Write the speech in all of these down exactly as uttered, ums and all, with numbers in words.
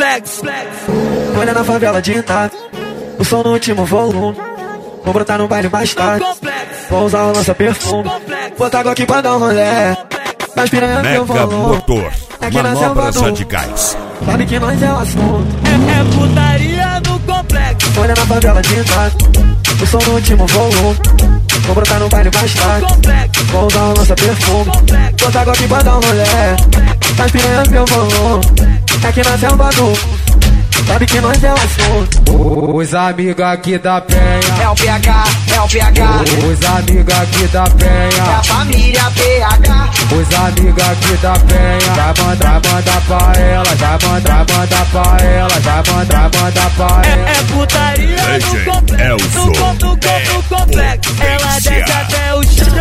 complexo. Olha na favela de Itália, o som no último volume. Vou brotar no baile mais tarde, vou usar o lança perfume. Botar água aqui pra dar um rolé, mas piranha que eu Mega vou. Motor, manobras radicais. Sabe que nós é o assunto. É, é putaria no complexo. Olha na favela de Itália, o som no último volume. Vou brotar no baile mais tarde, vou usar o lança perfume. Botar água aqui pra dar um rolé, mas piranha que eu vou. Aqui na selva do sabe que nós é o assunto. Os amigos aqui da Penha é o P H, é o P H. Os amigos aqui da Penha é a família P H. Os amigos aqui da Penha já manda, manda pra ela, já manda, manda pra ela, já manda, manda pra ela. É, é putaria no complexo, no, no, no, no complexo. Ela desce até o chão,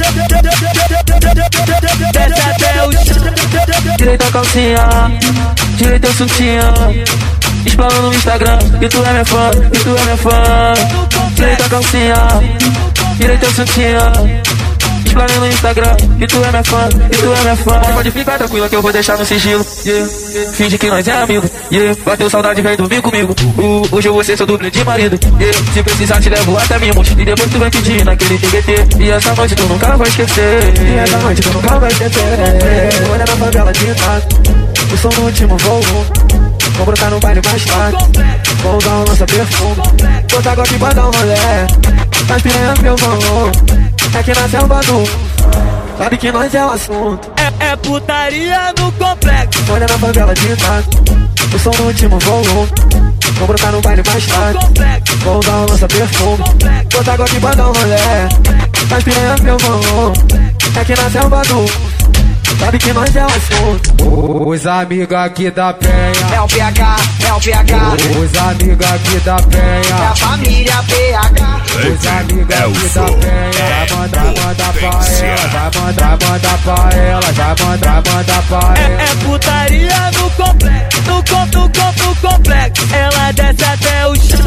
desce até o chão. Direita a calcinha, direita o sutiã. Explana no Instagram, e tu é minha fã, e tu é minha fã. Direita a calcinha, direita o sutiã. Explana no Instagram, e tu é minha fã, e tu é minha fã. Pode ficar tranquila que eu vou deixar no sigilo, yeah. Finge que nós é amigo, yeah. Bateu saudade, vem dormir comigo. uh, Hoje eu vou ser seu dublê de marido, yeah. Se precisar te levo até mimos, e depois tu vai pedir naquele T B T. E essa noite tu nunca vai esquecer, e essa noite tu nunca vai esquecer. Olha na favela de Itália, o som no último volume. Vou brotar no baile mais tarde, vou usar um lança perfume. Botar água aqui pra dar um rolé, mas piranha que eu vou. Aqui na selva do sabe que nós é o assunto. É, é putaria no complexo. Olha na favela de Itália, o som no último volume. Vou brotar no baile mais tarde, vou usar um lança perfume. Botar água aqui pra dar um rolé, mas piranha que eu vou. Aqui na selva do sabe que nós é o assunto. Os amigos aqui da Penha é o P H, é o P H. Os amigos aqui da Penha é a família P H. Os amigos aqui da Penha já manda, manda pra ela, já manda, manda pra ela, já manda, manda pra ela. É, é putaria no complexo, no, no, no, no complexo. Ela desce até o chão,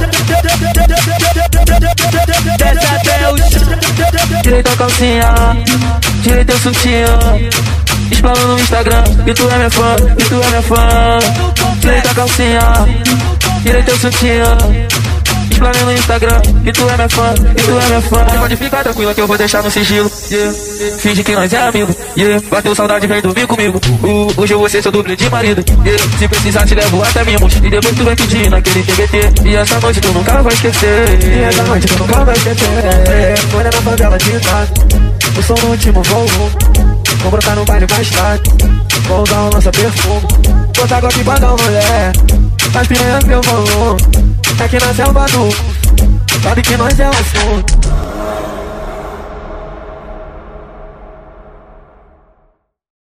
desce até o chão. Direita a calcinha, direita o sutiã. Explana no Instagram, e tu é minha fã, e tu é minha fã. Direita a calcinha, direita o sutiã. Explana no Instagram, e tu é minha fã, e tu é minha fã. Pode ficar tranquila que eu vou deixar no sigilo, yeah. Finge que nós é amigo, yeah. Bateu saudade, vem dormir comigo. uh, Hoje eu vou ser seu dublê de marido, yeah. Se precisar te levo até mimos, e depois tu vai pedir naquele T B T. E essa noite tu nunca vai esquecer, e essa noite tu nunca vai esquecer. Olha na favela de Itália, o som no último volume. Vou brotar no baile mais tarde, vou usar um lança perfume. Botar água aqui pra dar um rolé, mas piranha que eu vou. Aqui na selva do sabe que nós é o assunto.